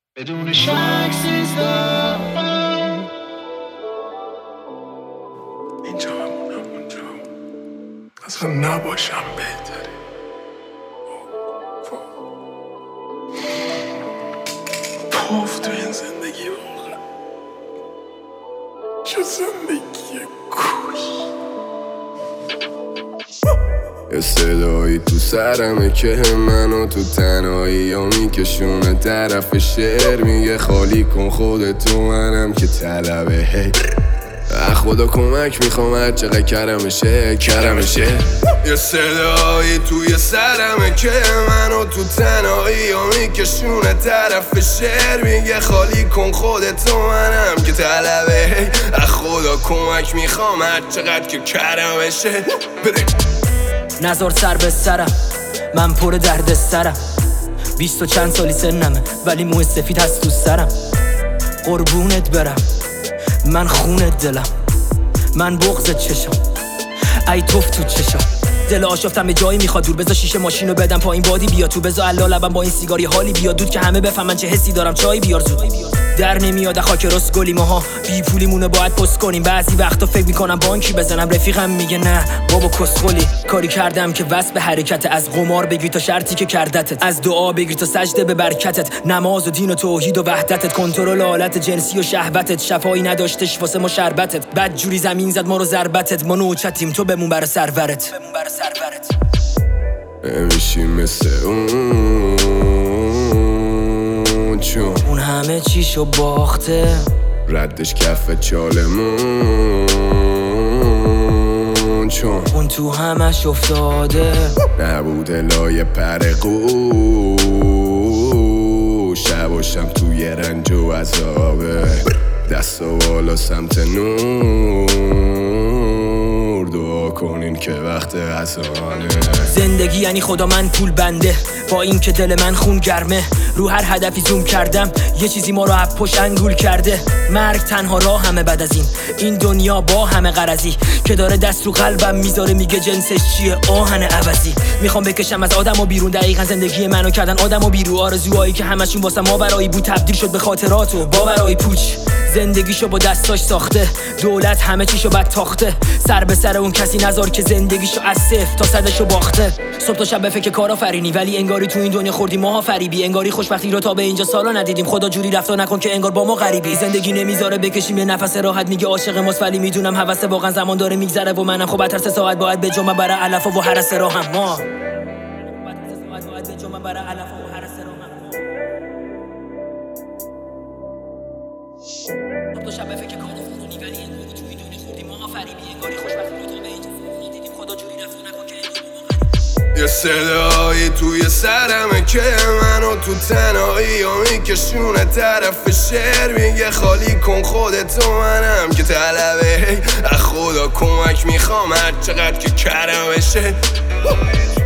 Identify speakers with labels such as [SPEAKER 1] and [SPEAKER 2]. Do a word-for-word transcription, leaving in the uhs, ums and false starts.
[SPEAKER 1] بدون شک سیزده
[SPEAKER 2] اینجا بمونم اونجا اصلا نباشم بهتره. پاف تو این زندگی واقعا چه زندگی کوش. یه صدایی تو سرمه که منو تو تنهایی یا میکشونه طرف شعر، میگه خالی کن خودتو منم که طلبه. هی خدا کمک میخوام هر چقدر کرمشه کرمشه. یه صدایی توی سرمه که منو تو تنهایی یا میکشونه طرف شعر، میگه خالی کن خودتو منم که طلبه. هی خدا کمک میخوام هر چقدر که کرمشه. بده
[SPEAKER 3] نزار سر به سرم، من پر درد سرم. بیست و چند سالی سنمه ولی موه سفید هست تو سرم. قربونت برم من خونت دلم، من بغضت چشم ای توف تو چشم. دل آشفتم به جایی میخواد دور، بذار شیشه ماشینو بدم پایین بادی بیا تو، بذار الا لبم با این سیگاری حالی بیاد دود که همه بفهمن چه حسی دارم. چای بیار زود در نمیاد خاک رس گلی، ماها بی پولیمونو باید پست کنیم. بعضی وقتا فکر میکنم بانکی بزنم، رفیقم میگه نه بابا کسخلی. کاری کردم که وصل به حرکت، از قمار بگیر تا شرطی که کردتت، از دعا بگیر تا سجده به برکتت. نماز و دین و توحید و وحدتت، کنترل حالت جنسی و شهوتت. شفایی نداشتش واسه ما شربتت، بد جوری زمین زد ما رو ضربتت. ما نوچتیم تو بمون برا سرورت.
[SPEAKER 2] نمیشی مثل اون چون
[SPEAKER 3] اون همه چیشو باخته،
[SPEAKER 2] ردش کف چالمون چون
[SPEAKER 3] اون تو همش افتاده.
[SPEAKER 2] نبوده لای پر قوش، شباشم توی رنج و عذابه. دست و بالا سمت نور، دعا کنین که وقت غذانه.
[SPEAKER 3] زندگی یعنی خدا من پول بنده، با این که دل من خون گرمه. رو هر هدفی زوم کردم، یه چیزی ما رو از پشت انگول کرده. مرگ تنها راه همه بعد از این، این دنیا با همه غرضی که داره دست رو قلبم میذاره، میگه جنسش چیه آهن عوضی. میخوام بکشم از آدم و بیرون، دقیقا زندگی منو کردن آدم و بیرون. آرزوهایی که همشون واسه ما برایی بود تبدیل شد به خاطرات و باورای پوچ. زندگیشو با دستاش ساخته، دولت همه چیشو بد تاخته. سر به سر اون کسی نذار که زندگیشو از صفر تا صدشو باخته. صبح تا شب به فکر کارآفرینی، ولی انگاری تو این دنیا خوردیم ماها فریبی. انگاری خوشبختی رو تا به اینجا سالا ندیدیم، خدا جوری رفتار نکن که انگار با ما غریبی. زندگی نمیذاره بکشیم یه نفس راحت، میگه عاشق ماست ولی میدونم هوس واقعا زمان داره میگذره و منم خب ترس ساعت باید به جمع برای علف و هرس راهم. ما صبح تا شب به فکر کارآفرینی، ولی انگاری تو این دنیا خوردیم ماها فریبی. انگاری خوشبختی رو تا به اینجا ندیدیم، خدا جوری رفتار نکن که انگار با ما غریبی.
[SPEAKER 2] یه صدایی توی سرمه که منو تو تنهایی یا میکشونه طرف شعر، میگه خالی کن خودتو منم که طلبه. خدا کمک میخوام هر چقدر که کرمشه.